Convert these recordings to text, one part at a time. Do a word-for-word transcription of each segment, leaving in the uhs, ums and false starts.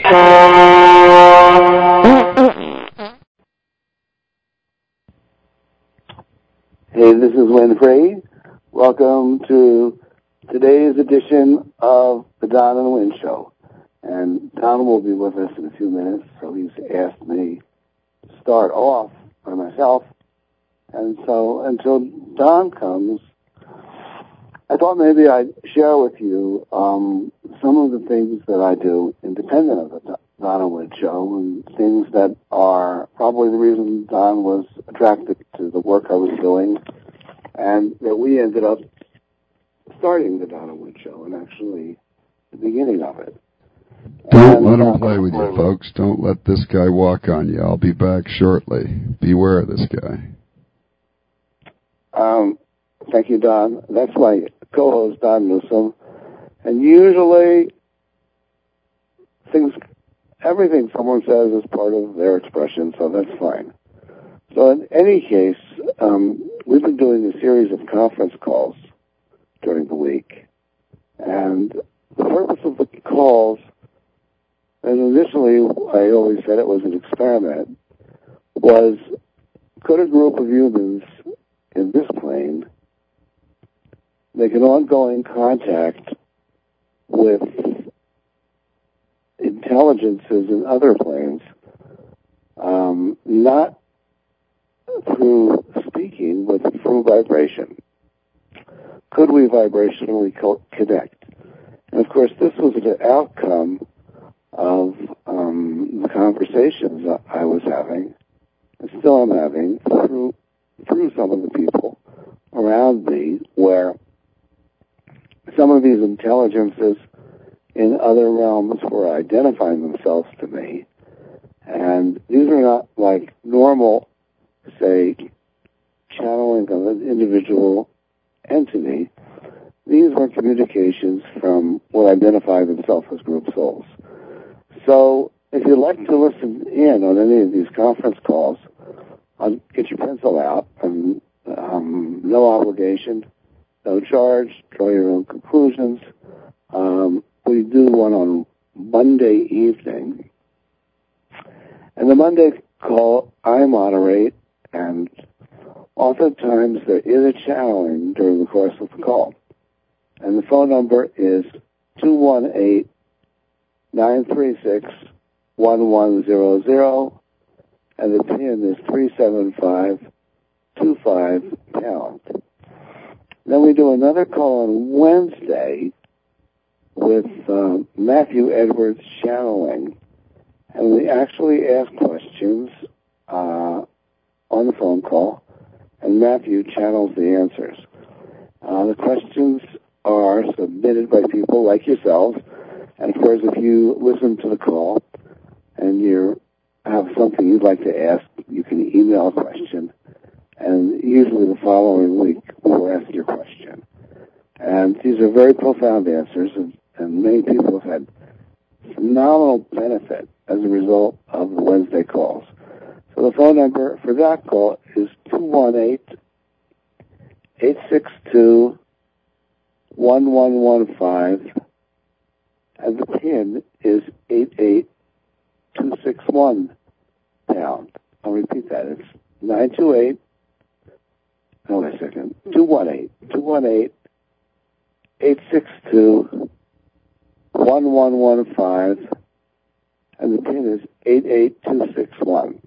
Hey, this is Winfrey. Welcome to today's edition of the Don and Win Show. And Don will be with us in a few minutes, so he's asked me to start off by myself. And so until Don comes, I thought maybe I'd share with you um, some of the things that I do independent of the Don and Win Show, and things that are probably the reason Don was attracted to the work I was doing, and that we ended up starting the Don and Win Show, and actually the beginning of it. Don't and, let him uh, play with you, folks. Don't let this guy walk on you. I'll be back shortly. Beware of this guy. Um, thank you, Don. That's my co-host, Don Newsom. And usually, things, everything someone says is part of their expression, so that's fine. So in any case, um, we've been doing a series of conference calls during the week. And the purpose of the calls, and initially I always said it was an experiment, was could a group of humans in this plane make an ongoing contact with intelligences in other planes, um, not through speaking, but through vibration? Could we vibrationally co- connect? And of course, this was the outcome of um, the conversations I was having, and still am having, through through some of the people around me, where some of these intelligences in other realms were identifying themselves to me. And these are not like normal, say, channeling of an individual entity. These were communications from what identify themselves as group souls. So if you'd like to listen in on any of these conference calls, I'll get your pencil out, and um, no obligation, no charge, draw your own conclusions. Um, we do one on Monday evening. And the Monday call I moderate, and oftentimes there is a channeling during the course of the call. And the phone number is two one eight, nine three six, one one zero zero, and the PIN is three seven five, two five pound. Then we do another call on Wednesday with uh, Matthew Edwards channeling, and we actually ask questions uh, on the phone call, and Matthew channels the answers. Uh, the questions are submitted by people like yourselves, and of course, if you listen to the call and you have something you'd like to ask, you can email a question, and usually the following week we'll ask your question. And these are very profound answers, and, and many people have had phenomenal benefit as a result of the Wednesday calls. So the phone number for that call is two one eight, eight six two, one one one five, and the PIN is eight eight two six one pound. I'll repeat that. It's nine two eight, no, wait a second, two one eight, two one eight, eight six two, one one one five, and the PIN is eight eight two six one.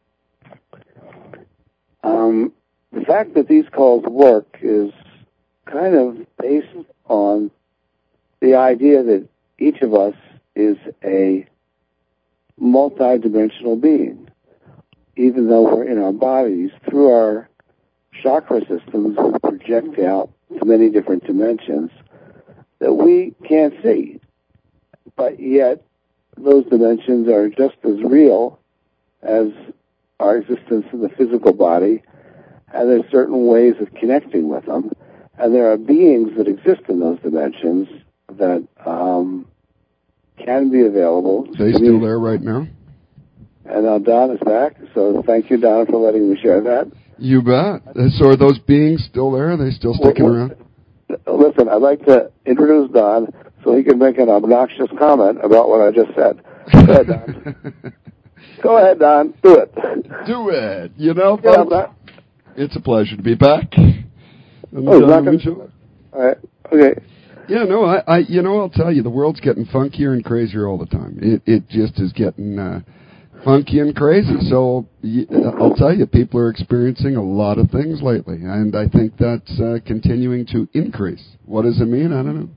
Um, the fact that these calls work is kind of based on the idea that each of us is a multidimensional being. Even though we're in our bodies, through our chakra systems, we project out to many different dimensions that we can't see. But yet, those dimensions are just as real as our existence in the physical body, and there's certain ways of connecting with them. And there are beings that exist in those dimensions that um, can be available. They still there right now? And now Don is back, so thank you, Don, for letting me share that. You bet. So are those beings still there? Are they still sticking well, around? Listen, I'd like to introduce Don so he can make an obnoxious comment about what I just said. Go ahead, Don. Go ahead, Don. Do it. Do it. You know, yeah, folks, but... it's a pleasure to be back. Oh, he's not going to... All right. Okay. Yeah, no, I, I, you know, I'll tell you, the world's getting funkier and crazier all the time. It, it just is getting uh, funky and crazy. So I'll tell you, people are experiencing a lot of things lately, and I think that's uh, continuing to increase. What does it mean? I don't know.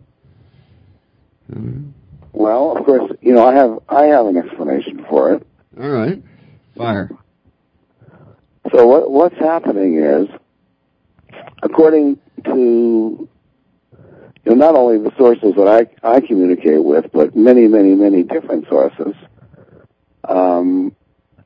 I don't know. Well, of course, you know, I have I have an explanation for it. All right, fire. So what what's happening is, according to you know, not only the sources that I, I communicate with, but many, many, many different sources, um,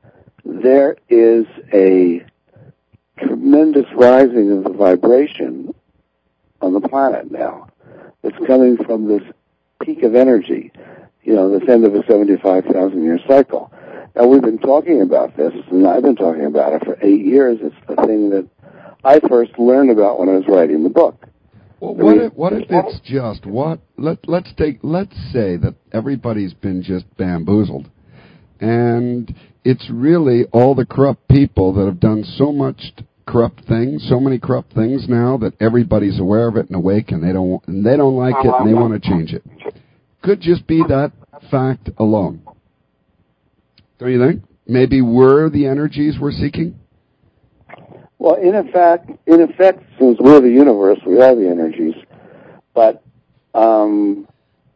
there is a tremendous rising of the vibration on the planet now. It's coming from this peak of energy, you know, this end of a seventy-five thousand year cycle. Now, we've been talking about this, and I've been talking about it for eight years. It's the thing that I first learned about when I was writing the book. Well, what if, what if it's just what? Let let's take let's say that everybody's been just bamboozled, and it's really all the corrupt people that have done so much corrupt things, so many corrupt things now that everybody's aware of it and awake, and they don't and they don't like it and they want to change it. Could just be that fact alone. Don't you think? Maybe we're the energies we're seeking. Well, in effect, in effect, since we're the universe, we are the energies. But um,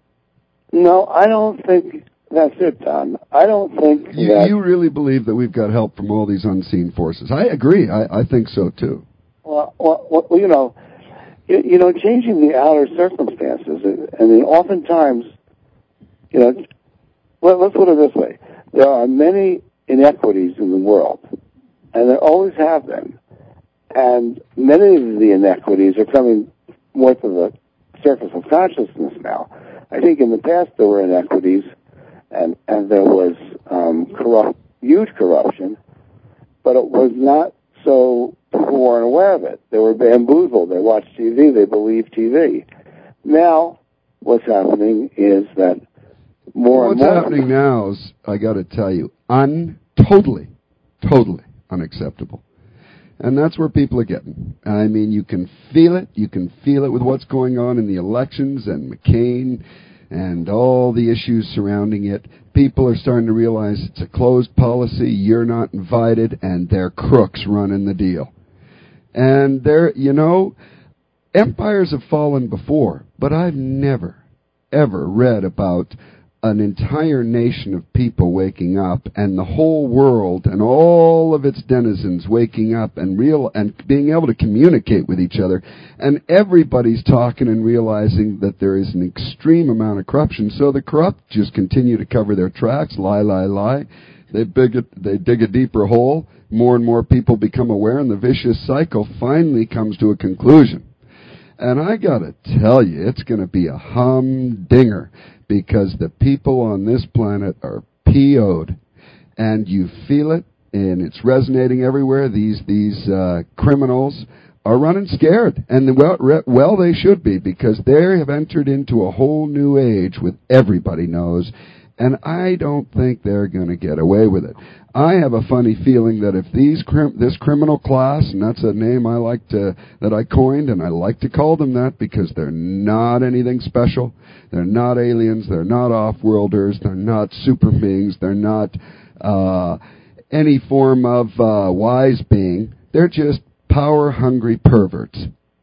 no, I don't think that's it, Don. I don't think you, that... You really believe that we've got help from all these unseen forces. I agree. I, I think so, too. Well, well, well you know, you, you know, changing the outer circumstances, I mean, oftentimes, you know, well, let's put it this way. There are many inequities in the world, and there always have been. And many of the inequities are coming more to the surface of consciousness now. I think in the past there were inequities, and, and there was um, corrupt, huge corruption, but it was not so people weren't aware of it. They were bamboozled. They watched T V. They believed T V. Now, what's happening is that more what's and more... What's happening now is, I got to tell you, un totally, totally unacceptable. And that's where people are getting. I mean, you can feel it. You can feel it with what's going on in the elections and McCain and all the issues surrounding it. People are starting to realize it's a closed policy. You're not invited, and they're crooks running the deal. And they're, you know, empires have fallen before, but I've never, ever read about an entire nation of people waking up, and the whole world and all of its denizens waking up and real and being able to communicate with each other, and everybody's talking and realizing that there is an extreme amount of corruption. So the corrupt just continue to cover their tracks, lie, lie, lie. They dig a, they dig a deeper hole. More and more people become aware, and the vicious cycle finally comes to a conclusion. And I gotta tell you, it's gonna be a humdinger, because the people on this planet are P O'd, and you feel it, and it's resonating everywhere. These these uh, criminals are running scared, and well, re- well, they should be, because they have entered into a whole new age with everybody knows, and I don't think they're going to get away with it. I have a funny feeling that if these crim- this criminal class, and that's a name I like to that I coined, and I like to call them that because they're not anything special. They're not aliens. They're not off-worlders. They're not super beings. They're not uh, any form of uh, wise being. They're just power-hungry perverts.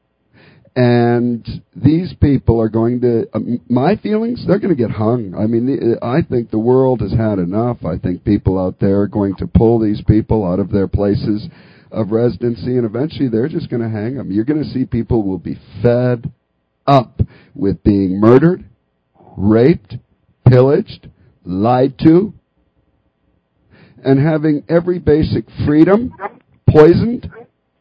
And these people are going to, uh, my feelings, they're going to get hung. I mean, I think the world has had enough. I think people out there are going to pull these people out of their places of residency, and eventually they're just going to hang them. You're going to see people will be fed up with being murdered, raped, pillaged, lied to, and having every basic freedom poisoned.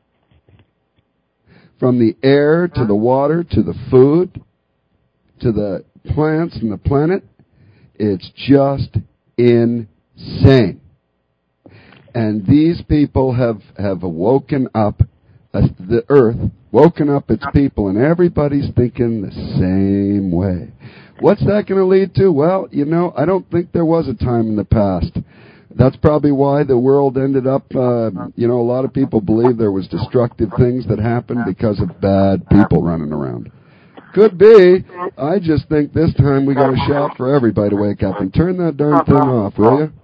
From the air to the water to the food to the plants and the planet, it's just insane. And these people have, have woken up, uh, the earth, woken up its people, and everybody's thinking the same way. What's that going to lead to? Well, you know, I don't think there was a time in the past. That's probably why the world ended up, uh, you know, a lot of people believe there was destructive things that happened because of bad people running around. Could be. I just think this time we got to shout for everybody to wake up and turn that darn thing off, will you?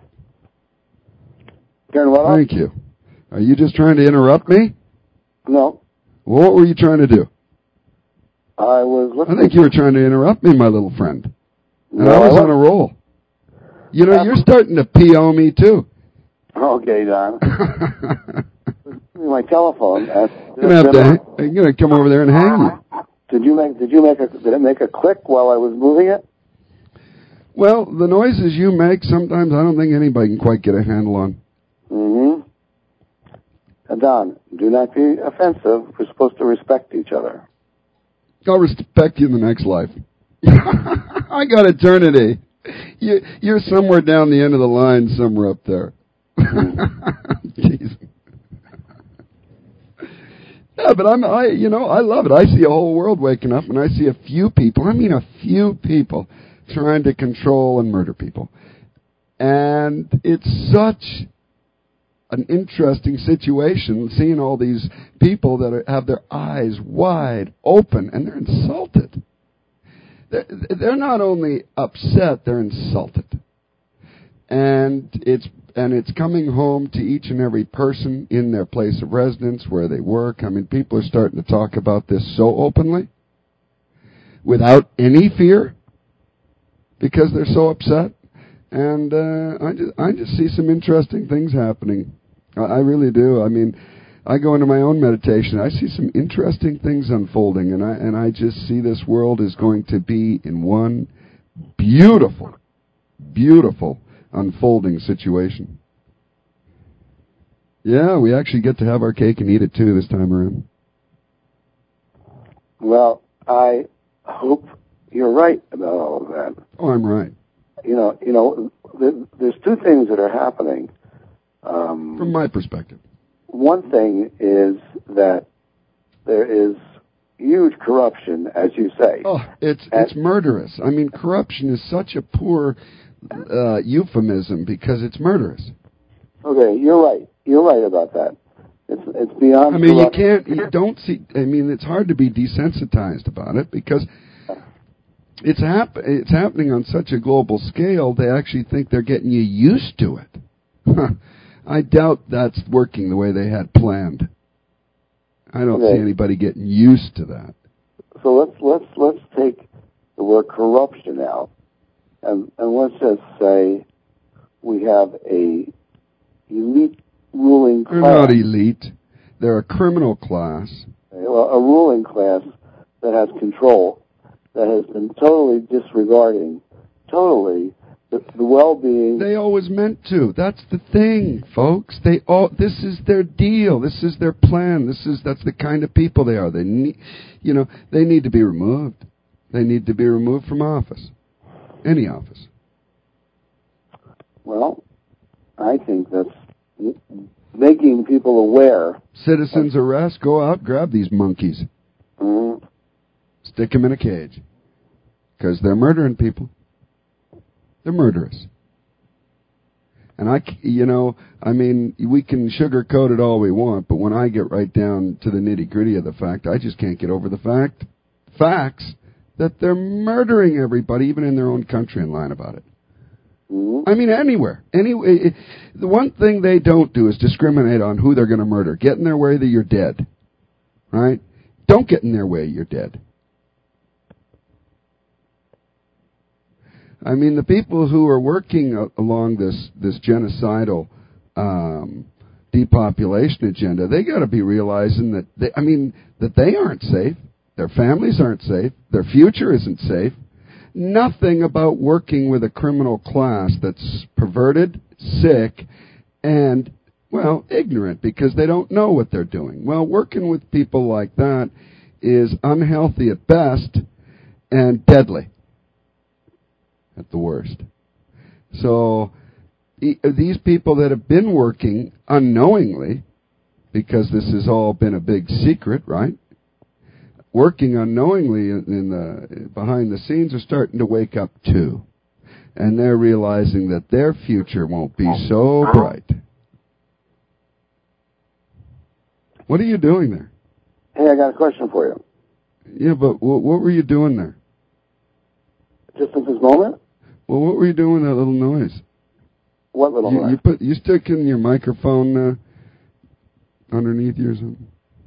Turn what off? Thank you. Are you just trying to interrupt me? No. Well, what were you trying to do? I was listening. I think you were trying to interrupt me, my little friend. And No, I was I on a roll. You know, you're starting to P O me, too. Okay, Don. My telephone. Uh, You're gonna have to. I'm gonna come over there and hang you. Did you make? Did you make a? Did it make a click while I was moving it? Well, the noises you make, sometimes I don't think anybody can quite get a handle on. Mm-hmm. Uh, Don, do not be offensive. We're supposed to respect each other. I'll respect you in the next life. I got eternity. You, you're somewhere down the end of the line, somewhere up there. Jeez. Yeah, but I'm, I, you know, I love it. I see a whole world waking up, and I see a few people, I mean a few people, trying to control and murder people. And it's such an interesting situation, seeing all these people that are, have their eyes wide open, and they're insulted. They're, they're not only upset, they're insulted. And it's and it's coming home to each and every person in their place of residence, where they work. I mean, people are starting to talk about this so openly, without any fear, because they're so upset. And uh, I just I just see some interesting things happening. I, I really do. I mean, I go into my own meditation. I see some interesting things unfolding, and I and I just see this world is going to be in one beautiful, beautiful unfolding situation. Yeah, we actually get to have our cake and eat it too this time around. Well, I hope you're right about all of that. Oh, I'm right. You know, you know, there's two things that are happening. Um, From my perspective. One thing is that there is huge corruption, as you say. Oh, it's and, it's murderous. I mean, corruption is such a poor uh, euphemism because it's murderous. Okay, you're right. You're right about that. It's it's beyond. I mean, corruption. you can't. You don't see. I mean, it's hard to be desensitized about it because it's hap- It's happening on such a global scale. They actually think they're getting you used to it. I doubt that's working the way they had planned. I don't okay. see anybody getting used to that. So let's let's let's take the word corruption out, and and let's just say we have a elite ruling class. They're not elite. They're a criminal class. Well, a ruling class that has control, that has been totally disregarding, totally. The, the well-being. They always meant to. That's the thing, folks. They all. This is their deal. This is their plan. This is that's the kind of people they are. They need, you know, they need to be removed. They need to be removed from office, any office. Well, I think that's making people aware. Citizens arrest. Go out, grab these monkeys, Mm-hmm. stick them in a cage, because they're murdering people. They're murderous. And I, you know, I mean, we can sugarcoat it all we want, but when I get right down to the nitty-gritty of the fact, I just can't get over the fact, facts, that they're murdering everybody, even in their own country, and lying about it. Mm-hmm. I mean, anywhere. Anyway, the one thing they don't do is discriminate on who they're going to murder. Get in their way that you're dead. Right? Don't get in their way, you're dead. I mean, the people who are working uh, along this, this genocidal um, depopulation agenda, they got to be realizing that, they, I mean, that they aren't safe. Their families aren't safe. Their future isn't safe. Nothing about working with a criminal class that's perverted, sick, and, well, ignorant because they don't know what they're doing. Well, working with people like that is unhealthy at best and deadly at the worst. So e- these people that have been working unknowingly, because this has all been a big secret, right? working unknowingly in, in the behind the scenes are starting to wake up too, and they're realizing that their future won't be so bright. What are you doing there? Hey, I got a question for you. Yeah, but w- what were you doing there? Just at this moment? Well, what were you doing with that little noise? What little you, noise? You put you sticking your microphone uh, underneath you or something?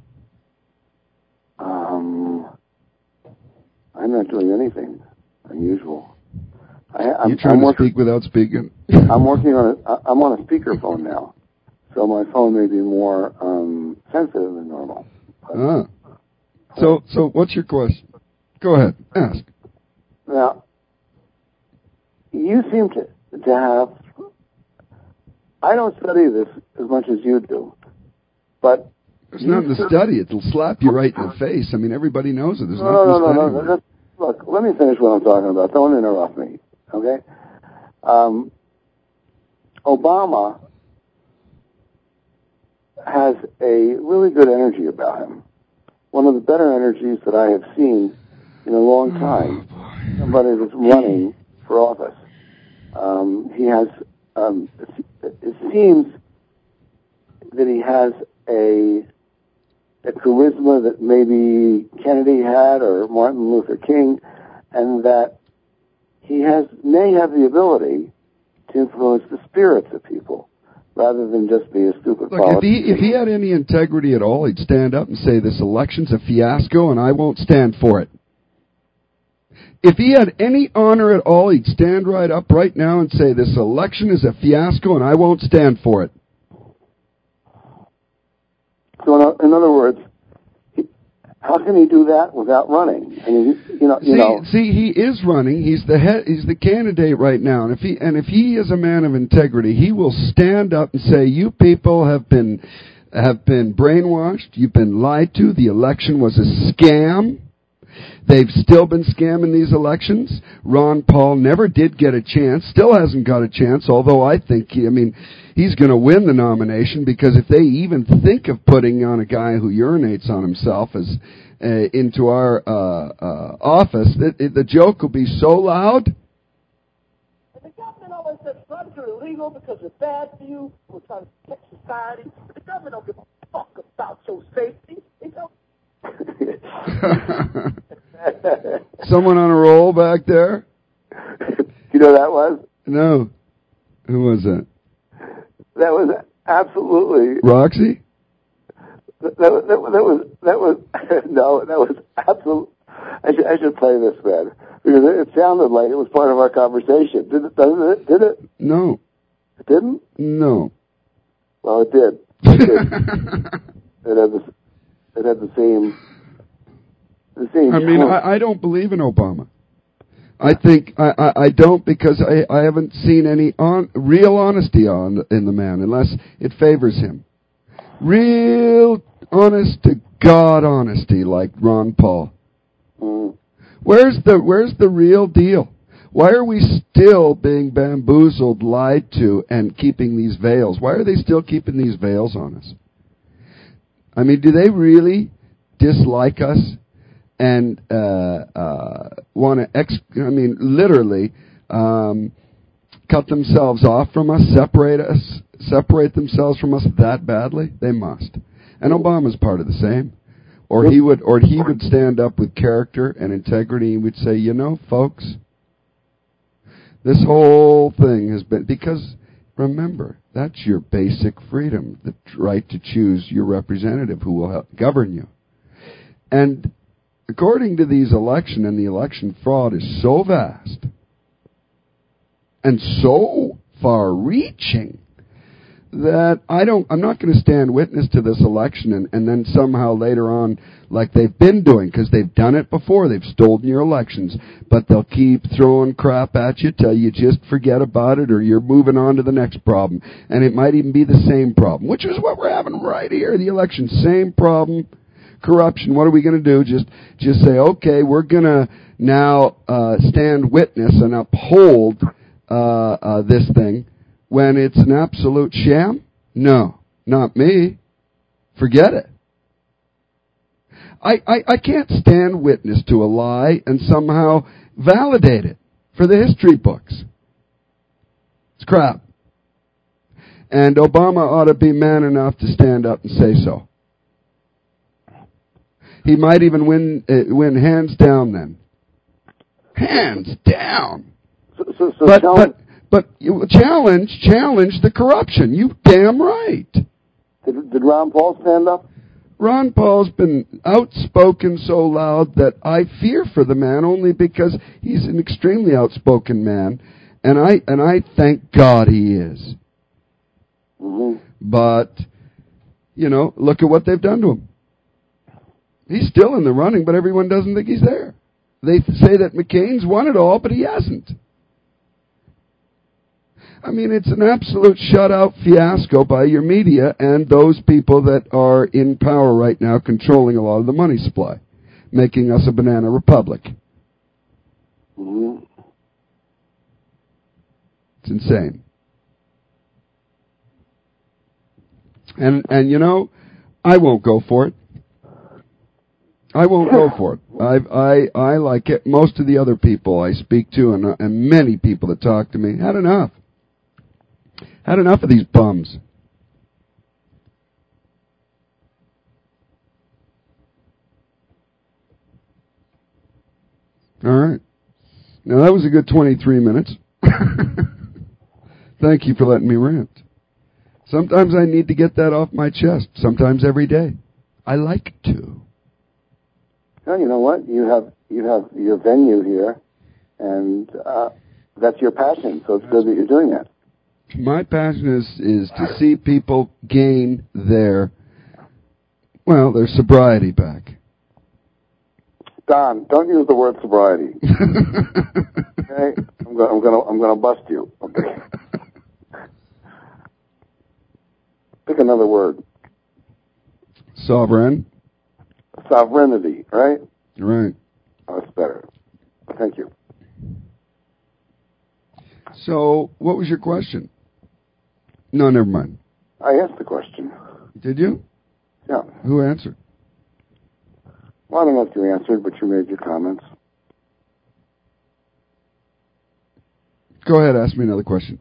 Um, I'm not doing anything unusual. I, I'm, you trying I'm to working, speak without speaking? I'm working on a. I'm on a speakerphone now, so my phone may be more um, sensitive than normal. But, ah. So, so what's your question? Go ahead, ask. Now, you seem to to have. I don't study this as much as you do, but there's nothing to study. It'll slap you right in the face. I mean, everybody knows it. There's no, nothing no, to no, study. no, no, no. Look, let me finish what I'm talking about. Don't interrupt me, okay? Um, Obama has a really good energy about him. One of the better energies that I have seen in a long time. Oh, somebody that's running for office. Um, he has. Um, it, it seems that he has a a charisma that maybe Kennedy had or Martin Luther King, and that he has may have the ability to influence the spirits of people rather than just be a stupid Look, politician. if he, if he had any integrity at all, he'd stand up and say, this election's a fiasco and I won't stand for it. If he had any honor at all, he'd stand right up right now and say, this election is a fiasco and I won't stand for it. So, in other words, he, how can he do that without running? I mean, you know, you see, know. See, he is running. He's the head, he's the candidate right now, and if he and if he is a man of integrity, he will stand up and say, "You people have been have been brainwashed. You've been lied to. The election was a scam." They've still been scamming these elections. Ron Paul never did get a chance, still hasn't got a chance, although I think, he, I mean, he's going to win the nomination because if they even think of putting on a guy who urinates on himself as uh, into our uh, uh, office, it, it, the joke will be so loud. And the government always says drugs are illegal because they're bad for you. We're trying to protect society. The government don't give a fuck about your safety. They don't. Someone on a roll back there? You know who that was? No. Who was that? That was absolutely Roxy? That, that, that, that was that was no, that was absolute. I should I should play this, man, because it, it sounded like it was part of our conversation. Did it? Doesn't it? Did it? No. It didn't? No. Well, it did. It did. it had the it had the same. The same I mean, I, I don't believe in Obama. I think I, I, I don't because I, I haven't seen any on, real honesty on in the man unless it favors him. Real honest to God honesty like Ron Paul. Mm. Where's the where's the real deal? Why are we still being bamboozled, lied to, and keeping these veils? Why are they still keeping these veils on us? I mean, do they really dislike us? And uh, uh, want to, ex- I mean, literally um, cut themselves off from us, separate us, separate themselves from us that badly? They must. And Obama's part of the same. Or he would, or he would stand up with character and integrity and would say, you know, folks, this whole thing has been because. Remember, that's your basic freedom, the right to choose your representative who will help govern you. And according to these election and the election fraud is so vast and so far-reaching that I don't, I'm not going to stand witness to this election and, and then somehow later on, like they've been doing, because they've done it before, they've stolen your elections, but they'll keep throwing crap at you till you just forget about it or you're moving on to the next problem. And it might even be the same problem, which is what we're having right here, the election, same problem. Corruption. What are we going to do? Just, just say, okay, we're going to now uh, stand witness and uphold uh, uh, this thing when it's an absolute sham? No, not me. Forget it. I, I, I can't stand witness to a lie and somehow validate it for the history books. It's crap. And Obama ought to be man enough to stand up and say so. He might even win uh, win hands down then. Hands down. So, so, so but, tell but, but you challenge, challenge the corruption. You damn right. Did, did Ron Paul stand up? Ron Paul's been outspoken so loud that I fear for the man only because he's an extremely outspoken man, and I and I thank God he is. Mm-hmm. But, you know, look at what they've done to him. He's still in the running, but everyone doesn't think he's there. They say that McCain's won it all, but he hasn't. I mean, it's an absolute shutout fiasco by your media and those people that are in power right now controlling a lot of the money supply, making us a banana republic. Mm-hmm. It's insane. And, and you know, I won't go for it. I won't go for it. I, I, I like it. Most of the other people I speak to and, and many people that talk to me had enough. Had enough of these bums. All right. Now, that was a good twenty-three minutes. Thank you for letting me rant. Sometimes I need to get that off my chest. Sometimes every day. I like to. Well, you know what? You have you have your venue here, and uh, that's your passion. So it's good that you're doing that. My passion is is to see people gain their well their sobriety back. Don, don't use the word sobriety. Okay, I'm gonna I'm gonna I'm gonna bust you. Okay. Pick another word. Sovereign. Sovereignty, right? Right. Oh, that's better. Thank you. So, what was your question? No, never mind. I asked the question. Did you? Yeah. Who answered? Well, I don't know if you answered, but you made your comments. Go ahead, ask me another question.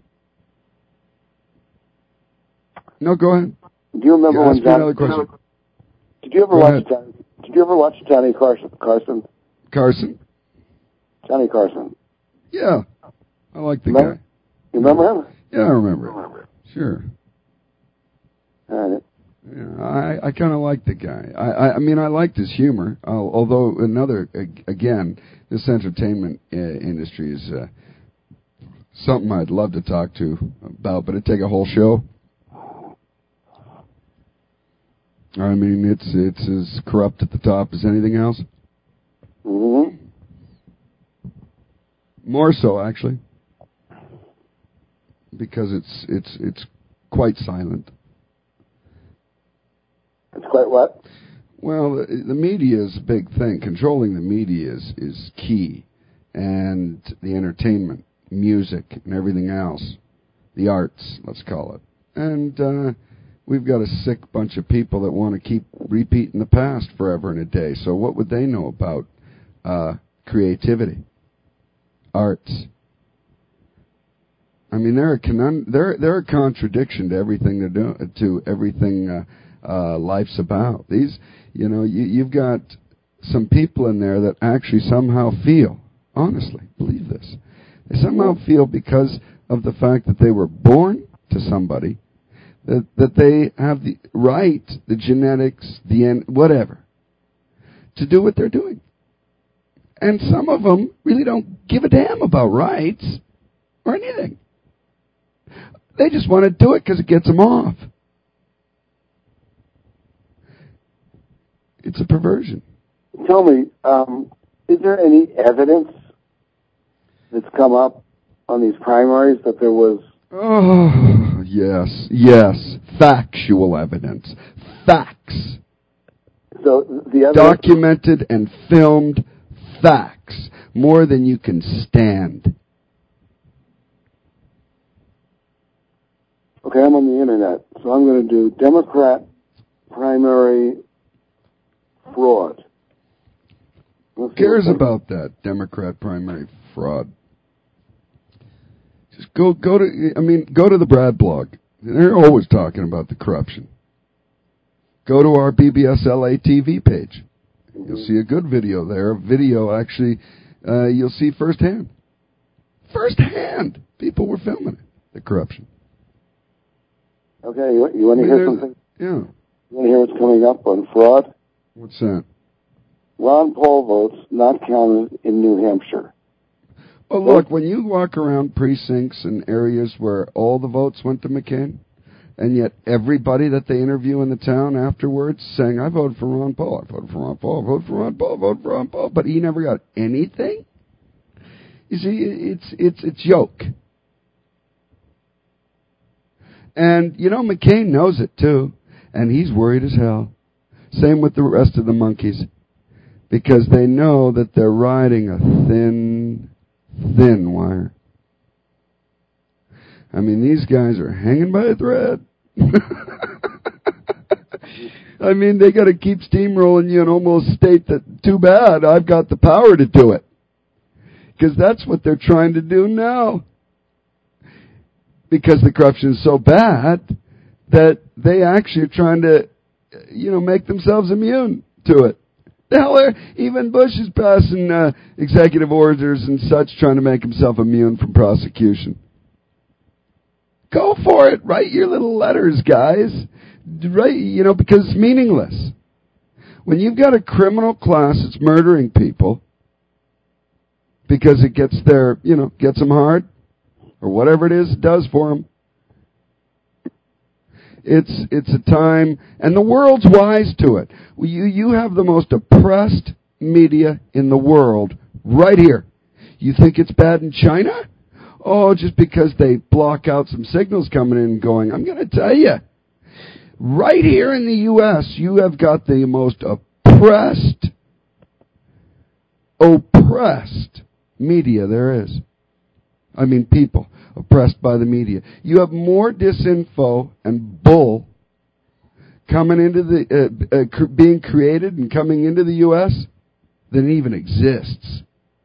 No, go ahead. Do you remember yeah, when ask me Johnny, another question. Did you ever Go watch ahead. Johnny, Did you ever watch Johnny Carson? Carson? Carson? Johnny Carson. Yeah. I like the remember? guy. You remember him? Yeah, I remember it. Sure. All right. Yeah, I, I kind of like the guy. I, I, I mean, I liked his humor. Uh, although another, again, this entertainment uh, industry is uh, something I'd love to talk to about, but it'd take a whole show. I mean, it's it's as corrupt at the top as anything else. Mm-hmm. More so, actually, because it's it's it's quite silent. It's quite what? Well, the, the media is a big thing. Controlling the media is, is key. And the entertainment, music, and everything else. The arts, let's call it. And uh, we've got a sick bunch of people that want to keep repeating the past forever and a day. So what would they know about uh, creativity, arts? I mean, they're a, conun- they're, they're a contradiction to everything they're doing, to everything... Uh, Uh, life's about. These, you know, you, you've got some people in there that actually somehow feel, honestly, believe this, they somehow feel because of the fact that they were born to somebody, that, that they have the right, the genetics, the end, whatever, to do what they're doing. And some of them really don't give a damn about rights or anything. They just want to do it because it gets them off. It's a perversion. Tell me, um, is there any evidence that's come up on these primaries that there was... Oh, yes, yes. Factual evidence. Facts. So the evidence... Documented and filmed facts. More than you can stand. Okay, I'm on the internet, so I'm going to do Democrat primary fraud. Who cares about that Democrat primary fraud? Just go, go to, I mean, go to the Brad blog. They're always talking about the corruption. Go to our B B S L A T V page. Mm-hmm. You'll see a good video there. A video, actually, uh, you'll see firsthand. Firsthand! People were filming it, the corruption. Okay, you, you want to I mean, hear something? Yeah. You want to hear what's coming up on fraud? What's that? Ron Paul votes not counted in New Hampshire. Oh, look, when you walk around precincts and areas where all the votes went to McCain, and yet everybody that they interview in the town afterwards saying, I voted for Ron Paul, I voted for Ron Paul, I voted for Ron Paul, I voted for Ron Paul, but he never got anything? You see, it's it's it's yoke. And, you know, McCain knows it, too, and he's worried as hell. Same with the rest of the monkeys, because they know that they're riding a thin, thin wire. I mean, these guys are hanging by a thread. I mean, they got to keep steamrolling you and almost state that, too bad, I've got the power to do it. Because that's what they're trying to do now. Because the corruption is so bad that they actually are trying to, you know, make themselves immune to it. The hell, even Bush is passing uh, executive orders and such, trying to make himself immune from prosecution. Go for it. Write your little letters, guys. Write, you know, because it's meaningless. When you've got a criminal class that's murdering people because it gets their, you know, gets them hard, or whatever it is it does for them, it's it's a time, and the world's wise to it. You you have the most oppressed media in the world right here. You think it's bad in China? Oh, just because they block out some signals coming in and going. I'm going to tell you, right here in the U S, you have got the most oppressed, oppressed media there is. I mean, people oppressed by the media. You have more disinfo and bull coming into the, uh, uh, cr- being created and coming into the U S than even exists.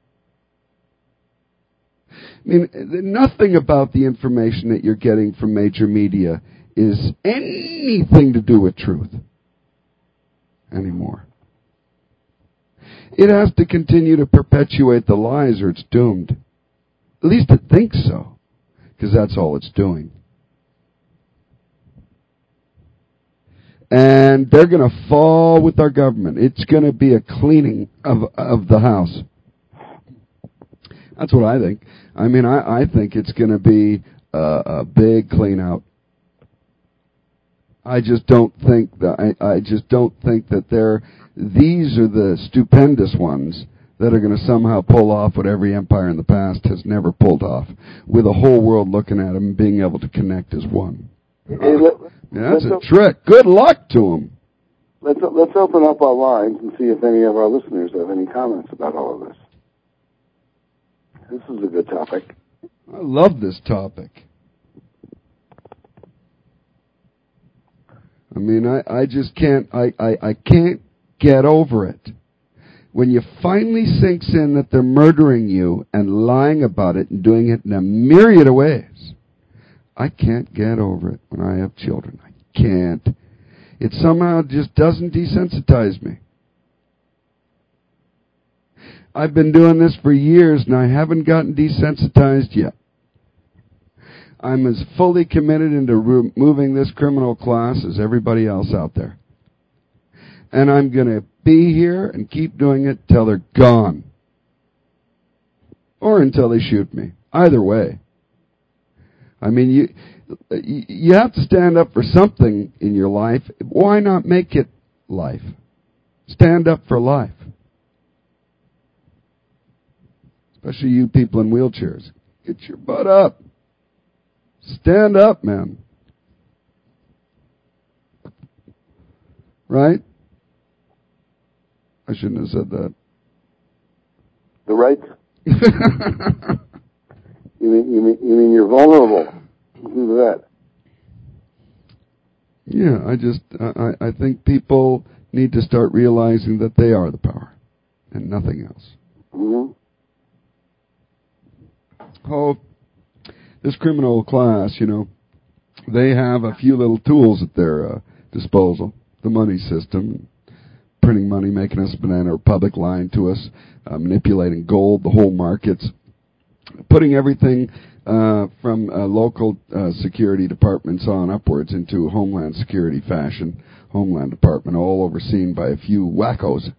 I mean, nothing about the information that you're getting from major media is anything to do with truth anymore. It has to continue to perpetuate the lies or it's doomed. At least it thinks so, because that's all it's doing. And they're going to fall with our government. It's going to be a cleaning of of the house. That's what I think. I mean, I, I think it's going to be a, a big clean out. I just don't think that I, I just don't think that they're these are the stupendous ones that are going to somehow pull off what every empire in the past has never pulled off, with the whole world looking at them and being able to connect as one. Hey, let, yeah, that's a op- trick. Good luck to them. Let's let's open up our lines and see if any of our listeners have any comments about all of this. This is a good topic. I love this topic. I mean, I, I just can't, I, I, I can't get over it. When you finally sinks in that they're murdering you and lying about it and doing it in a myriad of ways, I can't get over it when I have children. I can't. It somehow just doesn't desensitize me. I've been doing this for years and I haven't gotten desensitized yet. I'm as fully committed into removing this criminal class as everybody else out there. And I'm going to be here and keep doing it till they're gone. Or until they shoot me. Either way. I mean, you you have to stand up for something in your life. Why not make it life? Stand up for life. Especially you people in wheelchairs. Get your butt up. Stand up, man. Right? I shouldn't have said that. The right? you mean you mean you mean you're vulnerable? Do that. Yeah, I just I, I think people need to start realizing that they are the power and nothing else. Mm-hmm. Oh, this criminal class, you know, they have a few little tools at their uh, disposal. The money system, printing money, making us a banana republic, lying to us, uh, manipulating gold, the whole markets, putting everything uh, from uh, local uh, security departments on upwards into Homeland Security fashion, Homeland Department, all overseen by a few wackos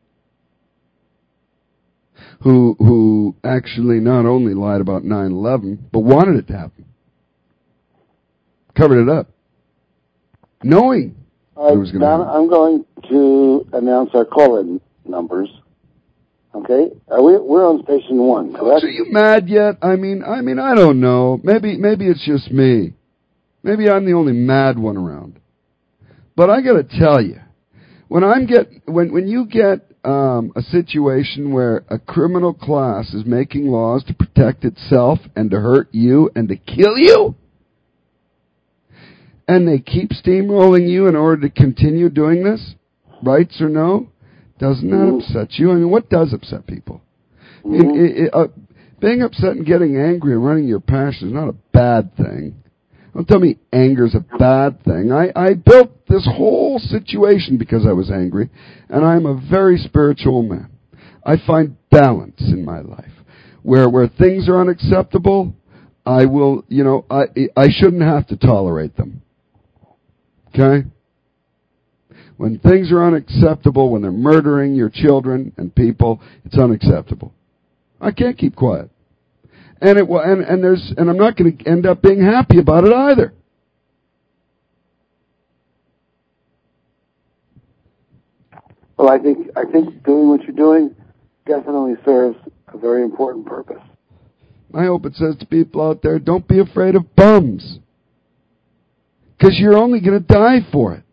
who who actually not only lied about nine eleven, but wanted it to happen. Covered it up. Knowing All it was right, going to Don, happen. I'm going to announce our call-in numbers. Okay? Are we, we're on station one, correct? Are you mad yet? I mean, I mean, I don't know. Maybe maybe it's just me. Maybe I'm the only mad one around. But I got to tell you, when I'm get when when you get um, a situation where a criminal class is making laws to protect itself and to hurt you and to kill you, and they keep steamrolling you in order to continue doing this, rights or no, doesn't that Mm-hmm. upset you? I mean, what does upset people? Mm-hmm. It, it, uh, being upset and getting angry and running your passion is not a bad thing. Don't tell me anger's a bad thing. I, I built this whole situation because I was angry, and I'm a very spiritual man. I find balance in my life. Where where things are unacceptable, I will, you know, I I shouldn't have to tolerate them. Okay? When things are unacceptable, when they're murdering your children and people, it's unacceptable. I can't keep quiet. And it will, and, and there's, and I'm not going to end up being happy about it either. Well, I think I think doing what you're doing definitely serves a very important purpose. I hope it says to people out there, don't be afraid of bums. Because you're only going to die for it.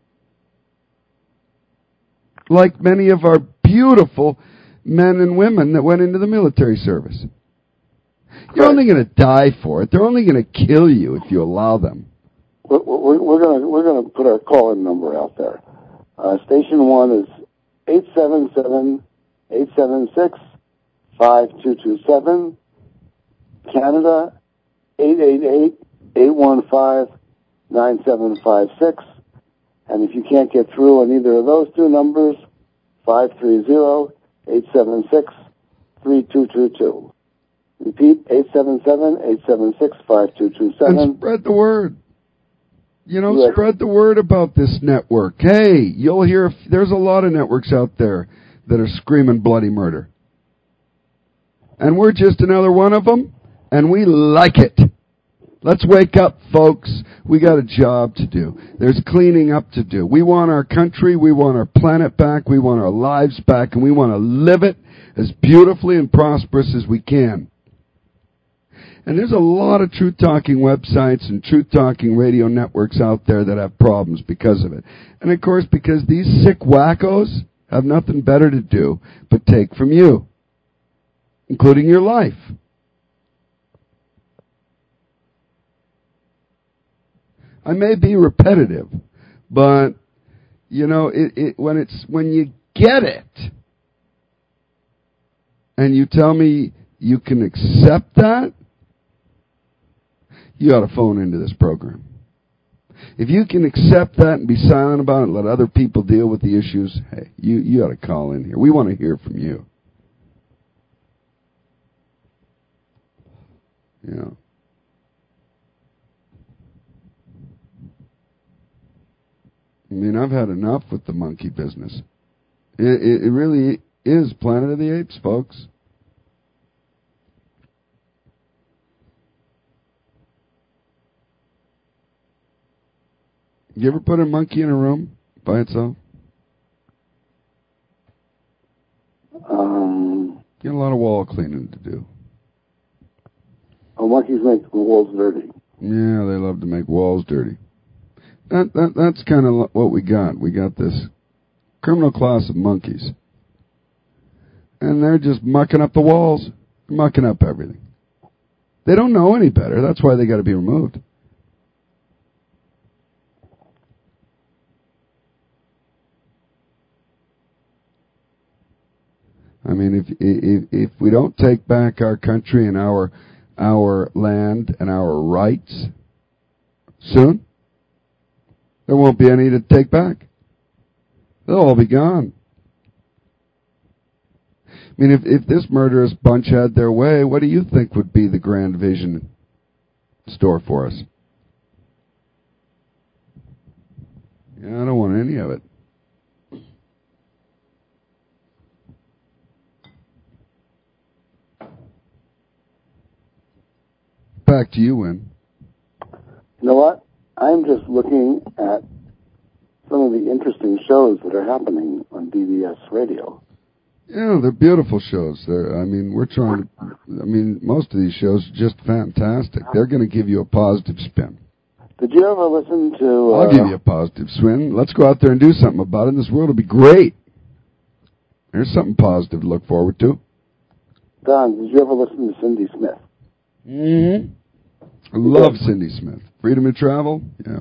Like many of our beautiful men and women that went into the military service. You're only going to die for it. They're only going to kill you if you allow them. We're, we're, we're going we're gonna put our call-in number out there. Uh, station one is eight seven seven, eight seven six, five two two seven. Canada, eight eight eight, eight one five, nine seven five six. And if you can't get through on either of those two numbers, five three zero, eight seven six, three two two two. Repeat, eight seven seven, eight seven six, five two two seven. And spread the word. You know, Yes. spread the word about this network. Hey, you'll hear, there's a lot of networks out there that are screaming bloody murder. And we're just another one of them, and we like it. Let's wake up, folks. We got a job to do. There's cleaning up to do. We want our country, we want our planet back, we want our lives back, and we want to live it as beautifully and prosperous as we can. And there's a lot of truth-talking websites and truth-talking radio networks out there that have problems because of it. And, of course, because these sick wackos have nothing better to do but take from you, including your life. I may be repetitive, but, you know, it, it, when it's when you get it and you tell me you can accept that, you ought to phone into this program. If you can accept that and be silent about it and let other people deal with the issues, hey, you, you ought to call in here. We want to hear from you. You know. I mean, I've had enough with the monkey business. It, it, it really is Planet of the Apes, folks. You ever put a monkey in a room by itself? Um, Get a lot of wall cleaning to do. oh, monkeys make the walls dirty. Yeah, they love to make walls dirty. That, that that's kind of what we got. We got this criminal class of monkeys. And they're just mucking up the walls, mucking up everything. They don't know any better. That's why they got to be removed. I mean, if if if we don't take back our country and our our land and our rights soon, there won't be any to take back. They'll all be gone. I mean, if if this murderous bunch had their way, what do you think would be the grand vision in store for us? Yeah, I don't want any of it. Back to you, Win. You know what? I'm just looking at some of the interesting shows that are happening on B B S radio. Yeah, they're beautiful shows. They're, I mean, we're trying to, I mean, most of these shows are just fantastic. They're going to give you a positive spin. Did you ever listen to... Uh, I'll give you a positive spin. Let's go out there and do something about it. This world will be great. There's something positive to look forward to. Don, did you ever listen to Cindy Smith? Mm-hmm. I love Cindy Smith. Freedom to Travel, yeah.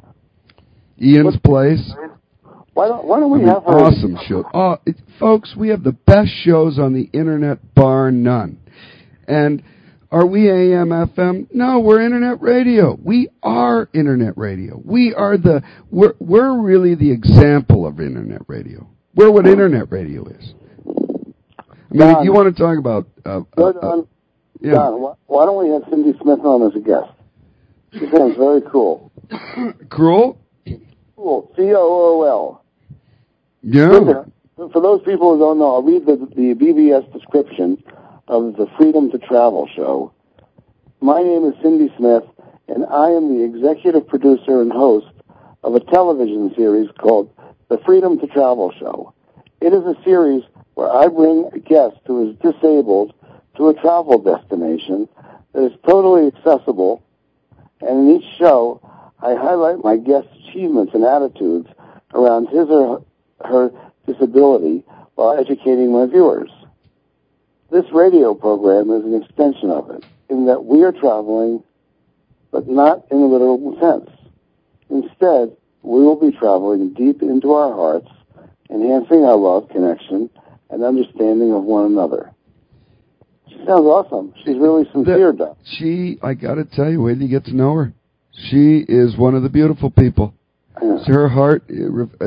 Ian's Place. Why don't, why don't we I mean, have her... Awesome show. Oh, it, folks, we have the best shows on the internet, bar none. And are we A M F M? No, we're internet radio. We are internet radio. We are the... We're, we're really the example of internet radio. We're what internet radio is. I mean, Don, you want to talk about... Uh, uh, Don, uh, yeah. Don, why, why don't we have Cindy Smith on as a guest? She sounds very cool. Cruel? Cool. C O O L. Yeah. Listen, for those people who don't know, I'll read the, the B B S description of the Freedom to Travel show. My name is Cindy Smith, and I am the executive producer and host of a television series called The Freedom to Travel Show. It is a series where I bring a guest who is disabled to a travel destination that is totally accessible, and in each show, I highlight my guest's achievements and attitudes around his or her disability while educating my viewers. This radio program is an extension of it, in that we are traveling, but not in a literal sense. Instead, we will be traveling deep into our hearts, enhancing our love, connection, and understanding of one another. She sounds awesome. She's really sincere, Doc. She, I gotta tell you, wait till you get to know her. She is one of the beautiful people. Yeah. Her heart, uh,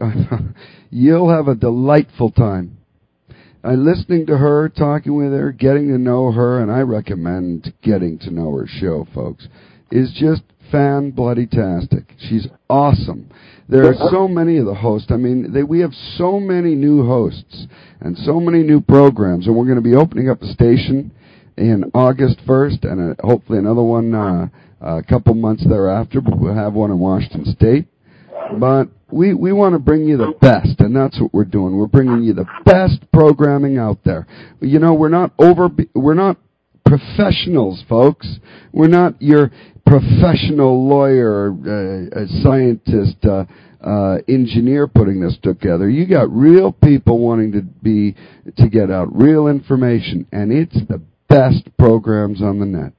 you'll have a delightful time. I'm listening to her, talking with her, getting to know her, and I recommend getting to know her show, folks. Is just fan-bloody-tastic. She's awesome. There are so many of the hosts. I mean, they, we have so many new hosts and so many new programs, and we're going to be opening up a station in August first and a, hopefully another one uh, a couple months thereafter. But we'll have one in Washington State. But we, we want to bring you the best, and that's what we're doing. We're bringing you the best programming out there. You know, we're not over, we're not professionals, folks. We're not your professional lawyer, uh, a scientist, uh, uh, engineer putting this together. You got real people wanting to be, to get out real information, and it's the best programs on the net.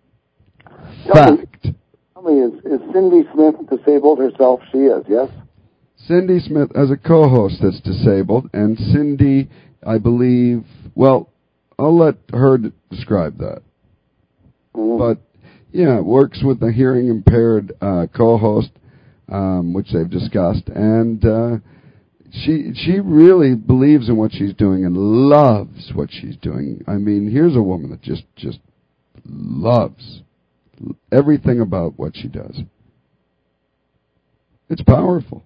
Fact. Tell me, is, is Cindy Smith disabled herself? She is, yes? Cindy Smith has a co-host that's disabled, and Cindy, I believe, well, I'll let her d- describe that. Mm-hmm. But, yeah, works with the hearing impaired uh, co-host, um, which they've discussed, and uh, she she really believes in what she's doing and loves what she's doing. I mean, here's a woman that just just loves everything about what she does. It's powerful.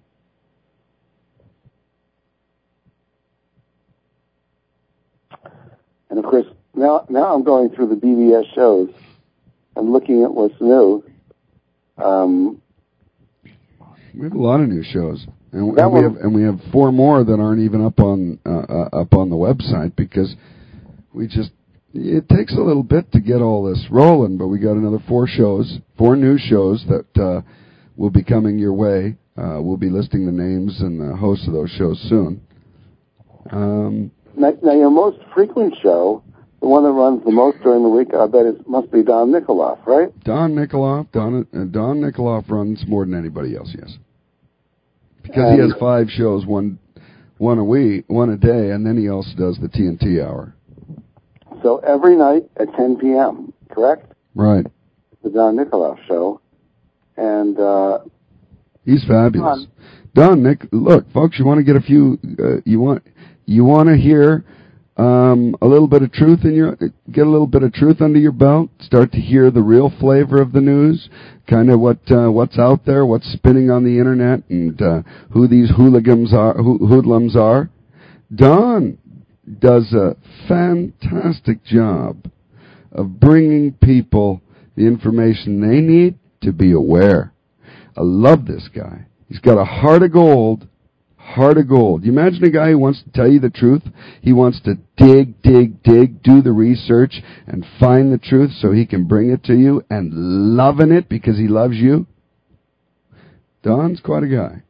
And of course, now now I'm going through the B B S shows. I'm looking at what's new. Um, we have a lot of new shows, and, and we one, have and we have four more that aren't even up on uh, uh, up on the website because we just it takes a little bit to get all this rolling. But we got another four shows, four new shows that uh, will be coming your way. Uh, we'll be listing the names and the hosts of those shows soon. Um, now, now, your most frequent show. The one that runs the most during the week, I bet it must be Don Nikoloff, right? Don Nikoloff. Don, uh, Don Nikoloff runs more than anybody else, yes. Because and he has five shows, one one a week, one a day, and then he also does the T N T hour. So every night at ten p.m., correct? Right. The Don Nickoloff show. And, uh... he's fabulous. Don, Nick, look, folks, you want to get a few, uh, you want, you want to hear, um, a little bit of truth in your, get a little bit of truth under your belt, start to hear the real flavor of the news, kind of what, uh, what's out there, what's spinning on the internet, and, uh, who these hooligans are, who, hoodlums are. Don does a fantastic job of bringing people the information they need to be aware. I love this guy. He's got a heart of gold, heart of gold. You imagine a guy who wants to tell you the truth? He wants to dig, dig, dig, do the research, and find the truth so he can bring it to you, and loving it because he loves you. Don's quite a guy.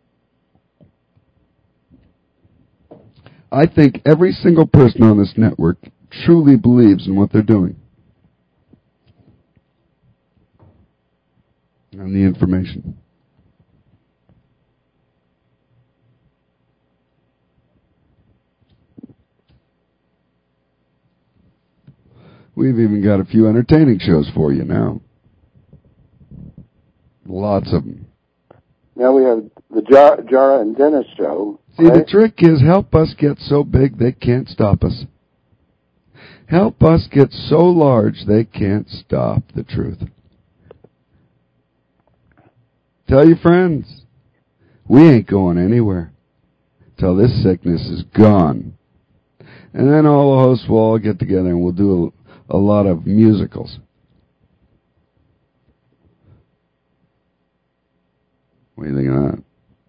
I think every single person on this network truly believes in what they're doing. And the information. We've even got a few entertaining shows for you now. Lots of them. Now we have the Jar- Jara and Dennis show. See, right? the trick is help us get so big they can't stop us. Help us get so large they can't stop the truth. Tell your friends, we ain't going anywhere till this sickness is gone. And then all the hosts will all get together and we'll do a, a lot of musicals. What do you think of that?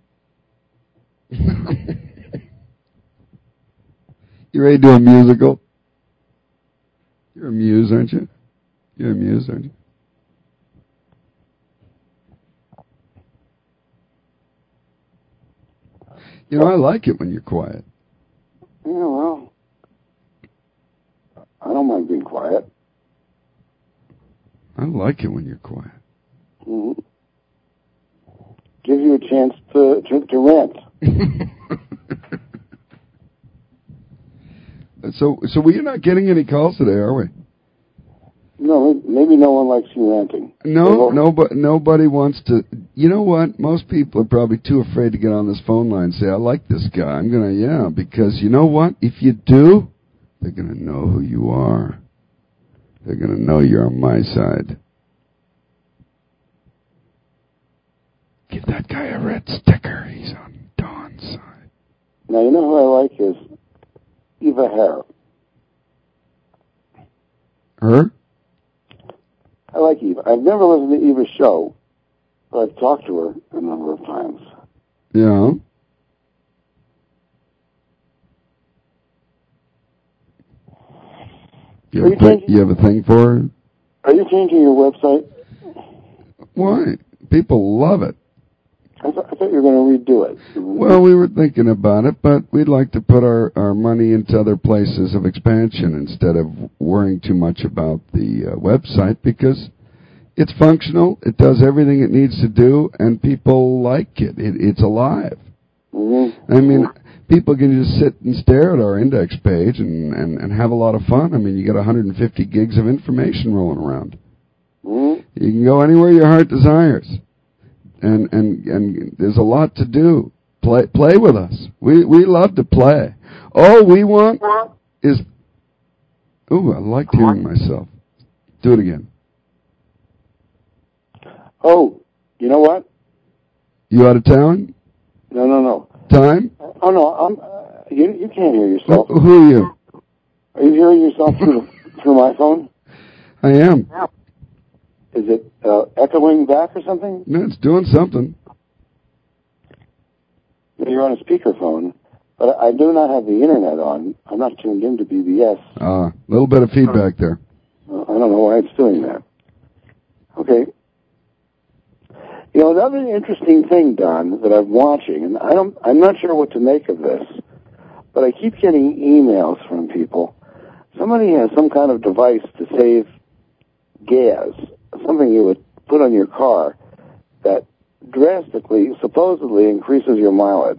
You ready to do a musical? You're amused, aren't you? You're amused, aren't you? You know, I like it when you're quiet. Yeah, well, I don't mind being quiet. I like it when you're quiet. Mm-hmm. Give you a chance to to, to rant. so, so we're not getting any calls today, are we? No, maybe no one likes you ranting. No, no, but nobody wants to. You know what? Most people are probably too afraid to get on this phone line and say, I like this guy. I'm going to, yeah, because you know what? If you do, they're going to know who you are. They're going to know you're on my side. Give that guy a red sticker. He's on Don's side. Now, you know who I like is Eva Hare. Her? I like Eva. I've never listened to Eva's show, but I've talked to her a number of times. Yeah. You have, you, a thing, you have a thing for her? Are you changing your website? Why? People love it. I, th- I thought you were going to redo it. Well, we were thinking about it, but we'd like to put our, our money into other places of expansion instead of worrying too much about the uh, website because it's functional, it does everything it needs to do, and people like it. it it's alive. Mm-hmm. I mean, people can just sit and stare at our index page and, and, and have a lot of fun. I mean, you get one hundred fifty gigs of information rolling around. Mm-hmm. You can go anywhere your heart desires. And, and and there's a lot to do. Play play with us. We we love to play. All we want is... Ooh, I liked hearing myself. Do it again. Oh, you know what? You out of town? No, no, no. Time? Oh, no, I'm, uh, you, you can't hear yourself. Who, who are you? Are you hearing yourself through, through my phone? I am. Is it uh, echoing back or something? No, it's doing something. You're on a speakerphone, but I do not have the internet on. I'm not tuned into B B S. Ah, a little bit of feedback there. Uh, I don't know why it's doing that. Okay. You know, another interesting thing, Don, that I'm watching, and I don't, I'm not sure what to make of this, but I keep getting emails from people. Somebody has some kind of device to save gas, something you would put on your car that drastically, supposedly increases your mileage.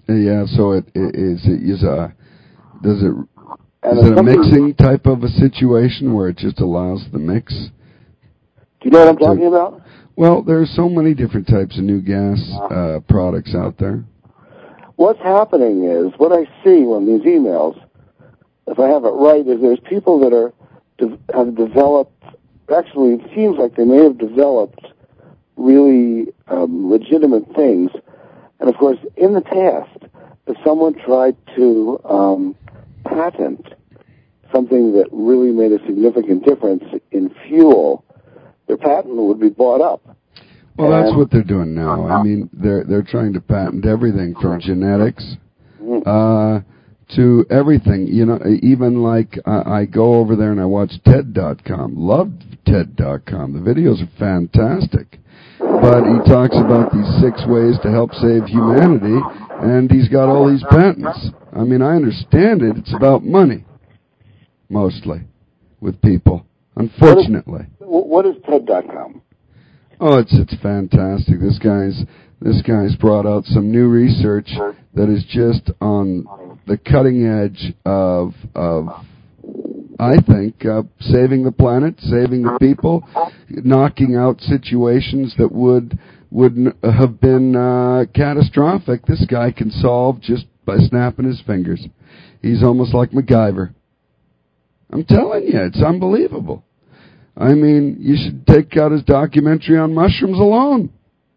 Yeah, so it, it is it is a does it And is it a something- mixing type of a situation where it just allows the mix? Do you know what I'm talking about? Well, there are so many different types of new gas uh, products out there. What's happening is, what I see on these emails, if I have it right, is there's people that are de- have developed, actually it seems like they may have developed really um, legitimate things. And of course, in the past, if someone tried to um, patent something that really made a significant difference in fuel, their patent would be bought up. Well, that's And- what they're doing now. I mean, they're they're trying to patent everything from genetics uh, to everything. You know, even like uh, I go over there and I watch T E D dot com. Love T E D dot com. The videos are fantastic. But he talks about these six ways to help save humanity, and he's got all these patents. I mean, I understand it. It's about money, mostly, with people, unfortunately. What is T E D dot com? Oh, it's it's fantastic. This guy's this guy's brought out some new research that is just on the cutting edge of of I think uh, saving the planet, saving the people, knocking out situations that would would have been uh, catastrophic. This guy can solve just by snapping his fingers. He's almost like MacGyver. I'm telling you, it's unbelievable. I mean, you should take out his documentary on mushrooms alone.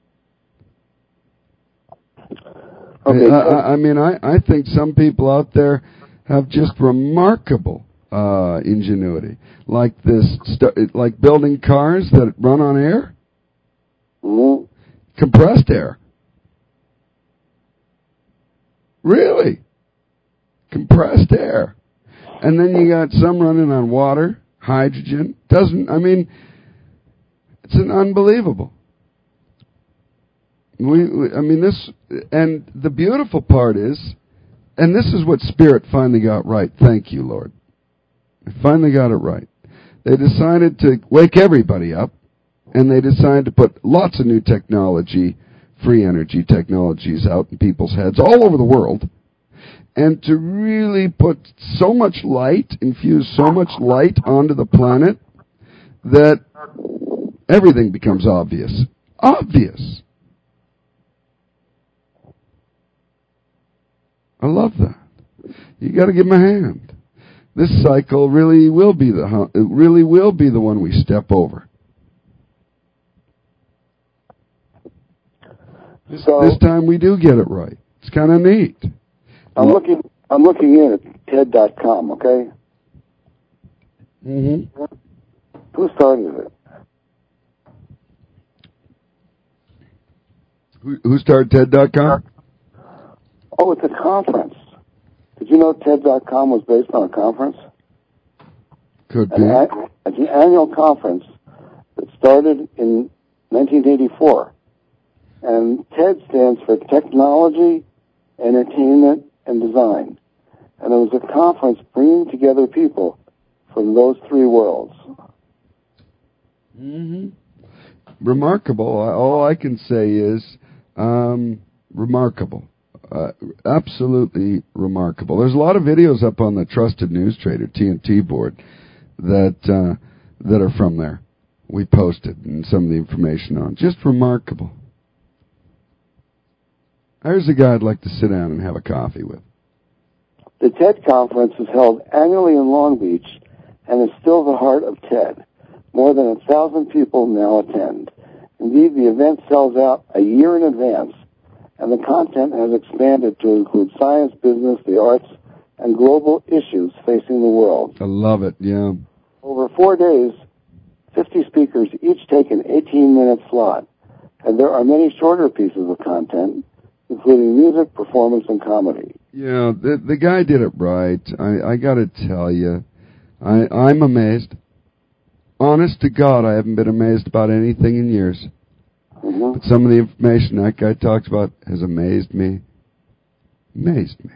Okay. I, I, I mean, I, I think some people out there have just remarkable uh, ingenuity, like this, st- like building cars that run on air, Mm-hmm. compressed air. Really, compressed air, and then you got some running on water. Hydrogen doesn't, I mean, it's an unbelievable. We, we, I mean, this, and the beautiful part is, and this is what Spirit finally got right. Thank you, Lord. They finally got it right. They decided to wake everybody up, and they decided to put lots of new technology, free energy technologies out in people's heads all over the world. And to really put so much light, infuse so much light onto the planet that everything becomes obvious. Obvious. I love that. You got to give them a hand. This cycle really will be the it really will be the one we step over. This, So- this time we do get it right. It's kind of neat. I'm looking. I'm looking in at T E D dot com. Okay. Mm-hmm. Who started it? Who, who started T E D dot com? Oh, it's a conference. Did you know T E D dot com was based on a conference? Could An be. a- it's an annual conference that started in nineteen eighty-four, and T E D stands for Technology, Entertainment, and Design. And it was a conference bringing together people from those three worlds. Mm-hmm. Remarkable. All I can say is um, remarkable. Uh, absolutely remarkable. There's a lot of videos up on the Trusted News Trader T N T board that uh, that are from there. We posted and some of the information on. Just remarkable. There's a guy I'd like to sit down and have a coffee with. The T E D conference is held annually in Long Beach and is still the heart of T E D. More than a thousand people now attend. Indeed, the event sells out a year in advance, and the content has expanded to include science, business, the arts, and global issues facing the world. I love it, yeah. Over four days, fifty speakers each take an eighteen-minute slot, and there are many shorter pieces of content, including music, performance, and comedy. Yeah, the the guy did it right. I, I got to tell you, I I'm amazed. Honest to God, I haven't been amazed about anything in years. Mm-hmm. But some of the information that guy talks about has amazed me. Amazed me.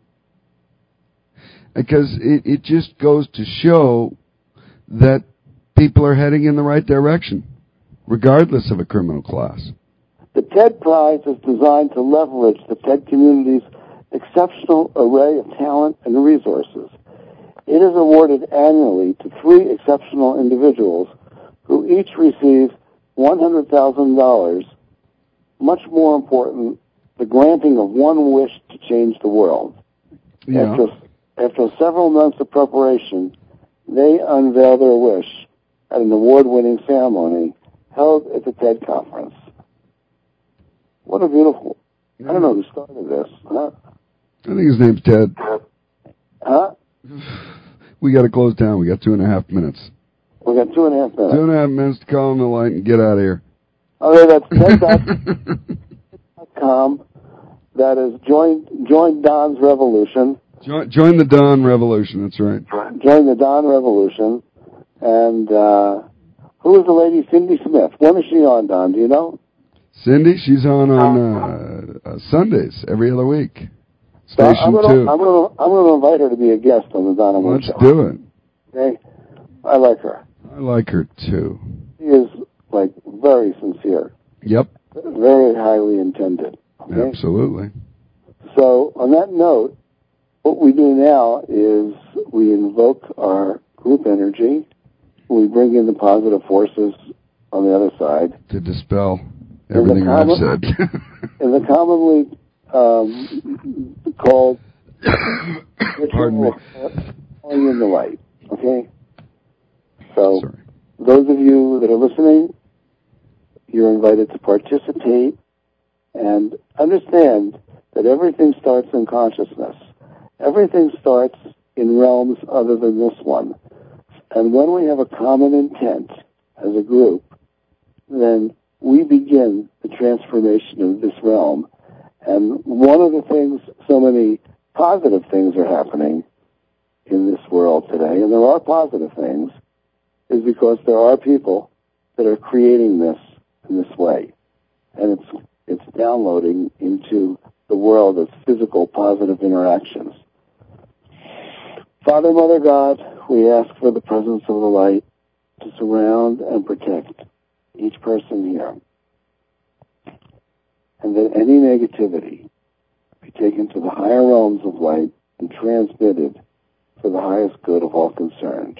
Because it, it just goes to show that people are heading in the right direction, regardless of a criminal class. The T E D Prize is designed to leverage the T E D community's exceptional array of talent and resources. It is awarded annually to three exceptional individuals who each receive one hundred thousand dollars. Much more important, the granting of one wish to change the world. Yeah. After, after several months of preparation, they unveil their wish at an award-winning ceremony held at the TED Conference. What a beautiful... I don't know who started this. Huh? I think his name's Ted. Huh? We got to close down. We got two and a half minutes. We got two and a half minutes. Two and a half minutes to call on the light and get out of here. Okay, that's ted dot com. That is join, join Don's Revolution. Join, join the Don Revolution, that's right. Join the Don Revolution. And uh, who is the lady? Cindy Smith. When is she on, Don? Do you know? Cindy, she's on on uh, uh, Sundays every other week. So Station I'm gonna, two. I'm going to I'm gonna invite her to be a guest on the Don and Moon Let's Show. do it. Okay? I like her. I like her too. She is, like, very sincere. Yep. Very highly intended. Okay? Absolutely. So, on that note, what we do now is we invoke our group energy. We bring in the positive forces on the other side. To dispel everything I've said. In the commonly um, called Pardon me. calling in the light. Okay? So, Sorry. those of you that are listening, you're invited to participate and understand that everything starts in consciousness. Everything starts in realms other than this one. And when we have a common intent as a group, then we begin the transformation of this realm. And one of the things, so many positive things are happening in this world today, and there are positive things, is because there are people that are creating this in this way. And it's it's downloading into the world of physical positive interactions. Father, Mother God, we ask for the presence of the light to surround and protect each person here. And that any negativity be taken to the higher realms of light and transmitted for the highest good of all concerned.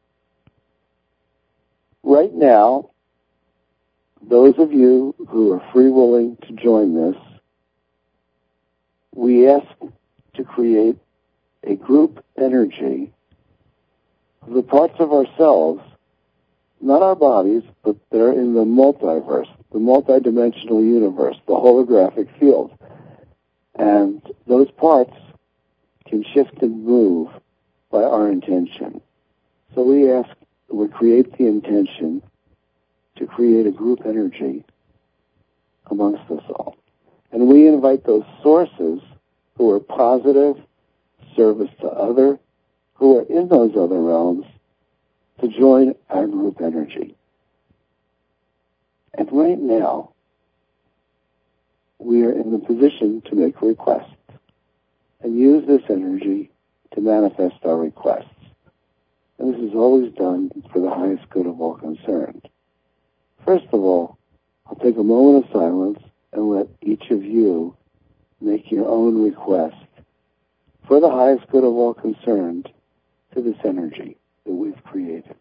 Right now, those of you who are free willing to join this, we ask to create a group energy of the parts of ourselves, not our bodies, but they're in the multiverse, the multidimensional universe, the holographic field. And those parts can shift and move by our intention. So we ask, we create the intention to create a group energy amongst us all. And we invite those sources who are positive, service to other, who are in those other realms, to join our group energy. And right now, we are in the position to make requests and use this energy to manifest our requests. And this is always done for the highest good of all concerned. First of all, I'll take a moment of silence and let each of you make your own request for the highest good of all concerned to this energy that we've created.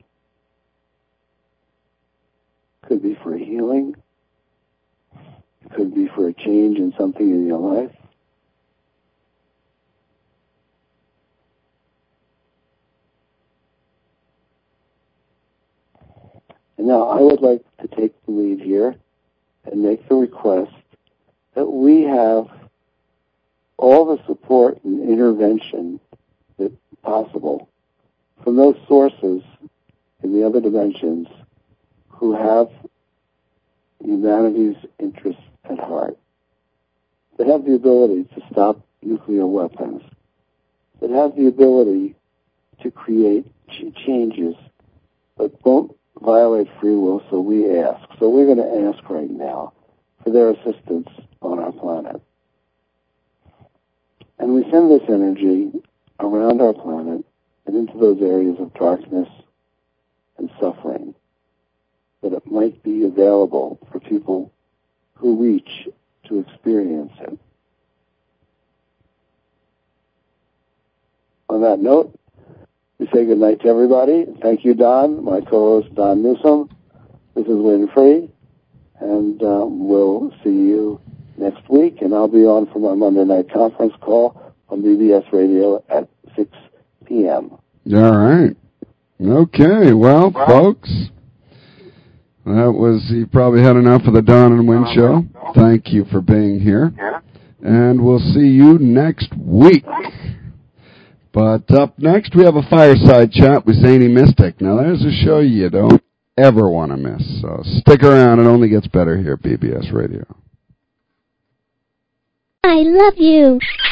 Could be for a healing. It could be for a change in something in your life. And now I would like to take the lead here and make the request that we have all the support and intervention that possible from those sources in the other dimensions who have humanity's interests at heart, that have the ability to stop nuclear weapons, that have the ability to create ch- changes, but won't violate free will, so we ask. So we're going to ask right now for their assistance on our planet. And we send this energy around our planet and into those areas of darkness and suffering, that it might be available for people who reach to experience it. note, we say good night to everybody. Thank you, Don, my co-host, Don Newsom. This is Lynn Free, and uh, we'll see you next week, and I'll be on for my Monday night conference call on B B S Radio at six p.m. All right. Okay, well, folks, that was, you probably had enough of the Don and Wynn Show. Thank you for being here, and we'll see you next week. But up next, we have a fireside chat with Zany Mystic. Now, there's a show you don't ever want to miss, so stick around. It only gets better here at B B S Radio. I love you.